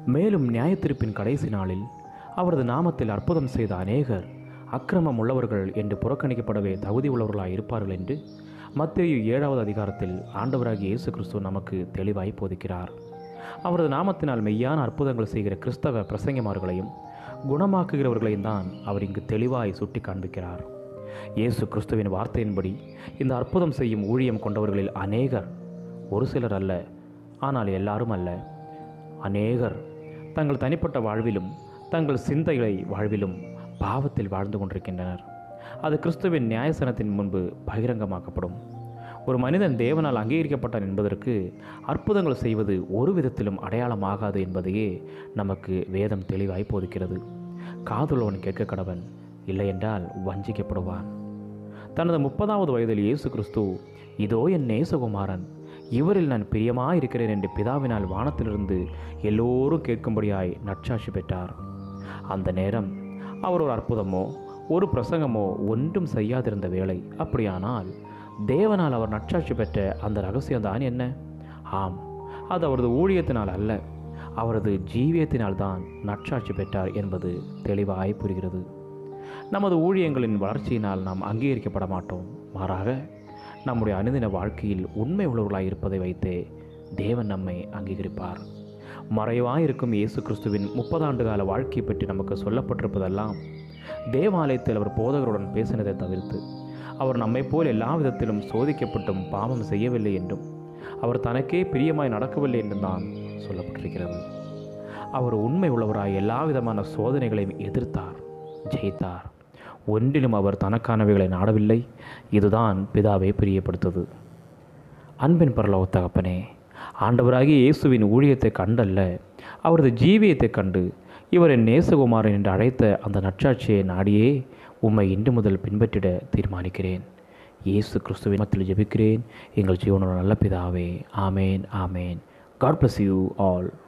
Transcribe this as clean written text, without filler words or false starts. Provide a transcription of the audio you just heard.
மேலும் நியாயத்தீர்ப்பின் கடைசி நாளில் அவரது நாமத்தில் அற்புதம் செய்த அநேகர் அக்கிரமம் உள்ளவர்கள் என்று புறக்கணிக்கப்படவே தகுதி உள்ளவர்களாக இருப்பார்கள் என்று மத்தேயு 7வது அதிகாரத்தில் ஆண்டவராகிய இயேசு கிறிஸ்து நமக்கு தெளிவாய் போதிக்கிறார். அவரது நாமத்தினால் மெய்யான அற்புதங்கள் செய்கிற கிறிஸ்தவ பிரசங்கமார்களையும் குணமாக்குகிறவர்களையும் தான் அவர் இங்கு தெளிவாய் சுட்டி காண்பிக்கிறார். இயேசு கிறிஸ்துவின் வார்த்தையின்படி இந்த அற்புதம் செய்யும் ஊழியம் கொண்டவர்களில் அநேகர், ஒரு சிலர் அல்ல, ஆனால் எல்லாரும் அல்ல, அநேகர் தங்கள் தனிப்பட்ட வாழ்விலும் தங்கள் சிந்தைகளை வாழ்விலும் பாவத்தில் வாழ்ந்து கொண்டிருக்கின்றனர். அது கிறிஸ்துவின் நியாயசனத்தின் முன்பு பகிரங்கமாக்கப்படும். ஒரு மனிதன் தேவனால் அங்கீகரிக்கப்பட்டான் என்பதற்கு அற்புதங்கள் செய்வது ஒரு விதத்திலும் அடையாளமாகாது என்பதையே நமக்கு வேதம் தெளிவாய் போதிக்கிறது. காதுள்ளவன் கேட்க கடவன், இல்லை என்றால் வஞ்சிக்கப்படுவான். தனது 30வது வயதில் இயேசு கிறிஸ்து, இதோ என் நேசகுமாரன், இவரில் நான் பிரியமாயிருக்கிறேன் என்று பிதாவினால் வானத்திலிருந்து எல்லோரும் கேட்கும்படியாய் நற்சாட்சி பெற்றார். அந்த நேரம் அவர் ஒரு அற்புதமோ ஒரு பிரசங்கமோ ஒன்றும் செய்யாதிருந்த வேளை. அப்படியானால் தேவனால் அவர் நற்சாட்சி பெற்ற அந்த ரகசியம்தான் என்ன? ஆம், அது அவரது ஊழியத்தினால் அல்ல, அவரது ஜீவியத்தினால்தான் நற்சாட்சி பெற்றார் என்பது தெளிவாய் புரிகிறது. நமது ஊழியங்களின் வளர்ச்சியினால் நாம் அங்கீகரிக்கப்பட மாட்டோம். மாறாக நம்முடைய அனுதின வாழ்க்கையில் உண்மை உள்ளவர்களாக இருப்பதை வைத்தே தேவன் நம்மை அங்கீகரிப்பார். மறைவாயிருக்கும் இயேசு கிறிஸ்துவின் 30 ஆண்டு கால வாழ்க்கையை பற்றி நமக்கு சொல்லப்பட்டிருப்பதெல்லாம் தேவாலயத்தில் அவர் போதகருடன் பேசினதை தவிர்த்து, அவர் நம்மை போல் எல்லா விதத்திலும் சோதிக்கப்பட்டும் பாவம் செய்யவில்லை என்றும் அவர் தனக்கே பிரியமாய் நடக்கவில்லை என்றும் தான் சொல்லப்பட்டிருக்கிறது. அவர் உண்மை உள்ளவராய் எல்லா விதமான சோதனைகளையும் எதிர்த்தார், ஜெயித்தார். ஒன்றிலும் அவர் தனக்கானவைகளை நாடவில்லை. இதுதான் பிதாவை பிரியப்படுத்தது. அன்பின் பரலோக தகப்பனே, ஆண்டவராகிய இயேசுவின் ஊழியத்தை கண்டல்ல, அவரது ஜீவியத்தை கண்டு இவர் என் நேசகுமாரன் என்று அழைத்த அந்த நற்சாட்சியை நாடியே உம்மை இன்று முதல் பின்பற்றிட தீர்மானிக்கிறேன். இயேசு கிறிஸ்துவின் நாமத்தில் ஜெபிக்கிறேன் எங்கள் ஜீவனோட நல்ல பிதாவே. ஆமேன், ஆமேன். God bless you all.